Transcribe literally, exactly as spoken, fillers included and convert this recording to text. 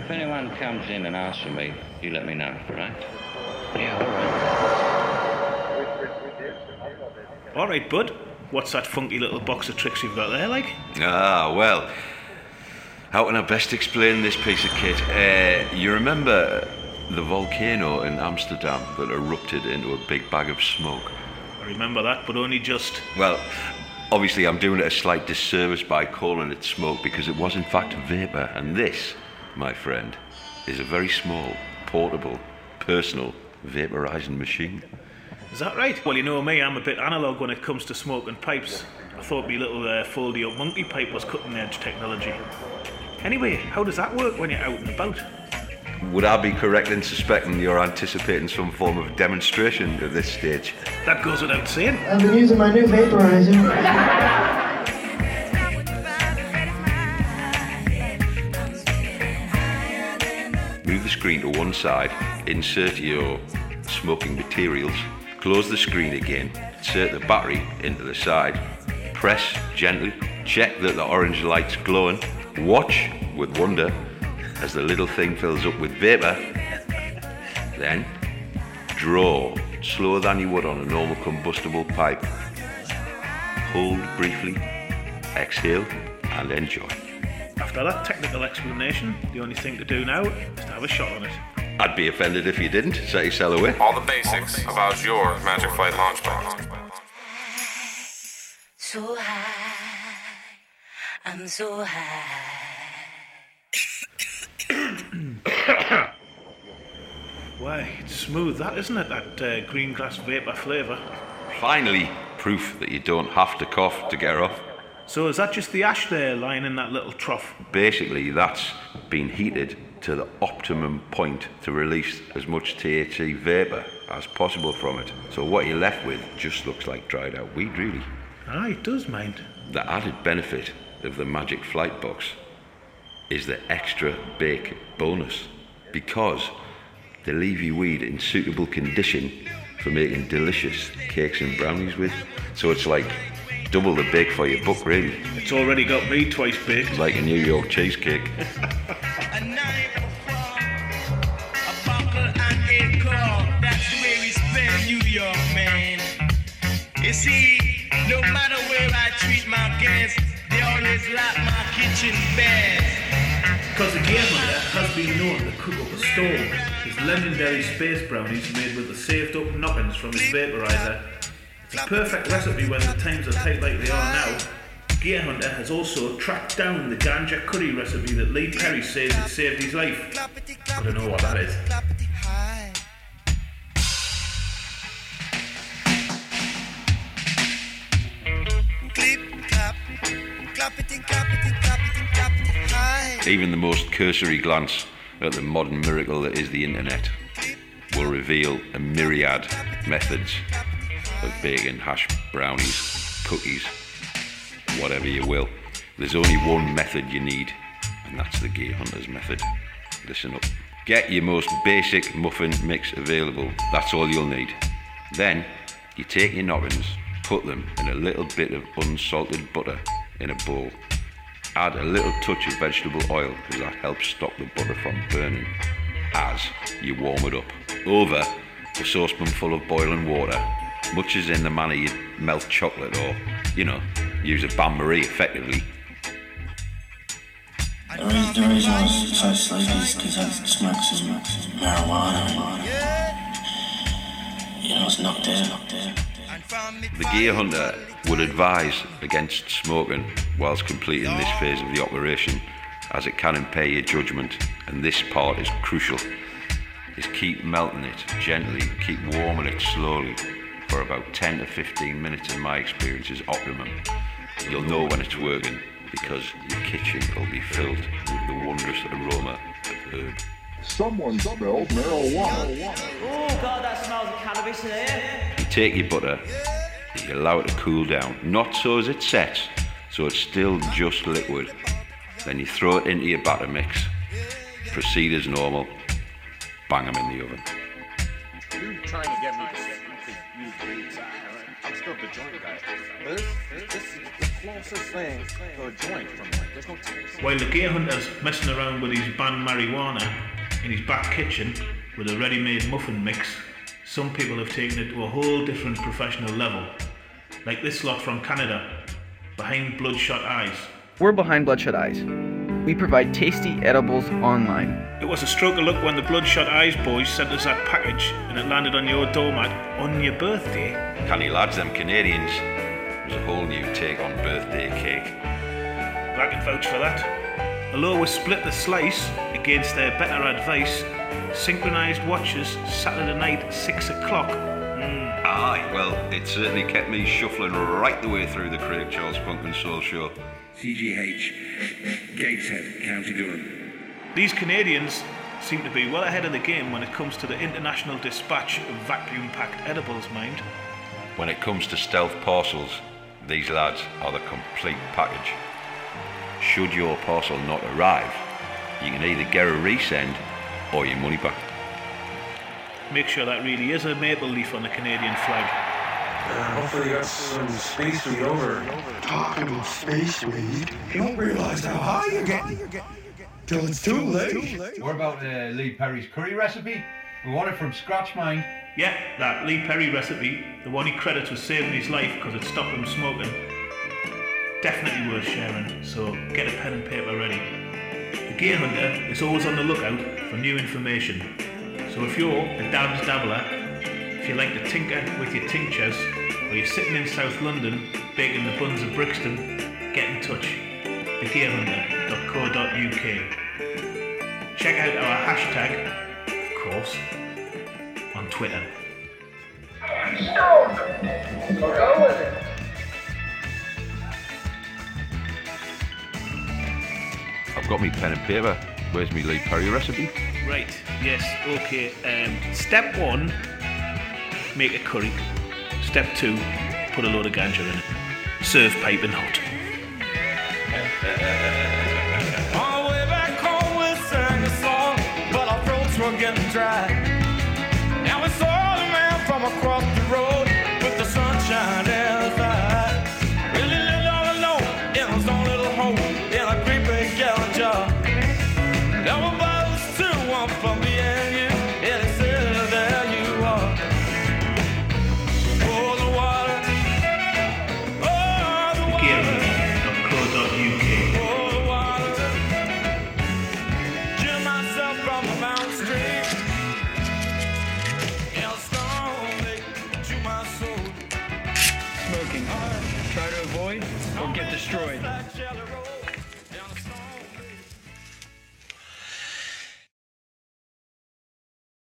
if anyone comes in and asks for me, you let me know, right? Yeah, all right. All right, bud. What's that funky little box of tricks you've got there, like? Ah, well, how can I best explain this piece of kit? Uh, you remember the volcano in Amsterdam that erupted into a big bag of smoke? I remember that, but only just. Well, obviously I'm doing it a slight disservice by calling it smoke because it was in fact vapour, and this, my friend, is a very small, portable, personal vaporising machine. Is that right? Well, you know me, I'm a bit analogue when it comes to smoking pipes. I thought my little uh, foldy-up monkey pipe was cutting-edge technology. Anyway, how does that work when you're out and about? Would I be correct in suspecting you're anticipating some form of demonstration at this stage? That goes without saying. I've been using my new vaporizer. Move the screen to one side, insert your smoking materials, close the screen again, insert the battery into the side, press gently, check that the orange light's glowing, watch with wonder as the little thing fills up with vapour, then draw slower than you would on a normal combustible pipe. Hold briefly, exhale and enjoy. After that technical explanation, the only thing to do now is to have a shot on it. I'd be offended if you didn't. Set your cell away. All the basics about your Magic Flight Launchpad. So high, I'm so high. Why, it's smooth, that, isn't it? That uh, green grass vapour flavour. Finally, proof that you don't have to cough to get her off. So is that just the ash there lying in that little trough? Basically, that's been heated to the optimum point to release as much T H C vapour as possible from it. So what you're left with just looks like dried out weed, really. Ah, it does, mind. The added benefit of the Magic Flight Box is the extra bake bonus, because they leave your weed in suitable condition for making delicious cakes and brownies with. So it's like double the bake for your buck, really. It's already got me twice baked. Like a New York cheesecake. A knife, a buckle and a claw. That's the way we spend New York, man. You see, no matter where I treat my guests, they always like my kitchen best. Because the Gear Hunter has been known to cook up a storm. His legendary space brownies made with the saved up knockings from his vaporizer. It's a perfect recipe when the times are tight like they are now. Gear Hunter has also tracked down the ganja curry recipe that Lee Perry says it saved his life. I don't know what that is. Even the most cursory glance at the modern miracle that is the internet will reveal a myriad methods of baking hash brownies, cookies, whatever you will. There's only one method you need, and that's the Gear Hunter's method. Listen up. Get your most basic muffin mix available. That's all you'll need. Then you take your knockings, put them in a little bit of unsalted butter in a bowl. Add a little touch of vegetable oil, because that helps stop the butter from burning as you warm it up. Over a saucepanful of boiling water, much as in the manner you'd melt chocolate or, you know, use a bain-marie effectively. The reason, the reason I was so sleepy is because I smoked some marijuana. You know, I was knocked out. The Gear Hunter would advise against smoking whilst completing this phase of the operation, as it can impair your judgment, and this part is crucial. Is keep melting it gently, keep warming it slowly for about ten to fifteen minutes, in my experience, is optimum. You'll know when it's working because your kitchen will be filled with the wondrous aroma of herb. Someone smelled marijuana. Oh God, that smells of cannabis in here. You take your butter, you allow it to cool down, not so as it sets, so it's still just liquid. Then you throw it into your batter mix, proceed as normal, bang them in the oven. You're trying to get me to, to use weeds. I'm still the joint guy. But this, this, this closest thing to a joint from it. There's no taste. While the gear hunter's messing around with his banned marijuana in his back kitchen with a ready-made muffin mix, some people have taken it to a whole different professional level. Like this lot from Canada, Behind Bloodshot Eyes. We're Behind Bloodshot Eyes. We provide tasty edibles online. It was a stroke of luck when the Bloodshot Eyes boys sent us that package and it landed on your doormat on your birthday. Canny lads, them Canadians. It was a whole new take on birthday cake. I can vouch for that. Although we split the slice against their better advice, synchronised watches Saturday night at six o'clock. Mm. Aye, well, it certainly kept me shuffling right the way through the Craig Charles Punk and Soul Show. C G H, Gateshead, County Durham. These Canadians seem to be well ahead of the game when it comes to the international dispatch of vacuum-packed edibles, mind. When it comes to stealth parcels, these lads are the complete package. Should your parcel not arrive, you can either get a resend or your money back. Make sure that really is a maple leaf on the Canadian flag. Uh, hopefully you got some space weed over. Talking about space weed. You don't realise how high you're getting till it's too late. What about uh, Lee Perry's curry recipe? We want it from scratch, mind. Yeah, that Lee Perry recipe, the one he credits with saving his life because it stopped him smoking. Definitely worth sharing, so get a pen and paper ready. The Gear Hunter is always on the lookout for new information. So if you're a dabs dabbler, if you like to tinker with your tinctures, or you're sitting in South London baking the buns of Brixton, get in touch. the gear hunter dot co dot U K. Check out our hashtag, of course, on Twitter. Go with it. I've got me pen and paper. Where's me Lee Perry recipe? Right, yes, okay. Um, step one, make a curry. Step two, put a load of ganja in it. Serve piping hot. On the way back home we sang a song, but our throats were getting dry. And we saw the man from across the road with the sunshine in his eye. Really lived all alone in his own little home in a great big gallon jar. There were bottles too, one for me and you, and he said, there you are. Oh, the water, oh, the water. gear hunter dot co dot U K. Oh, the water. Drew myself from the mountain stream. And the storm, they drew my soul. Smoking. Try to avoid or get destroyed. Like Jelly Roll.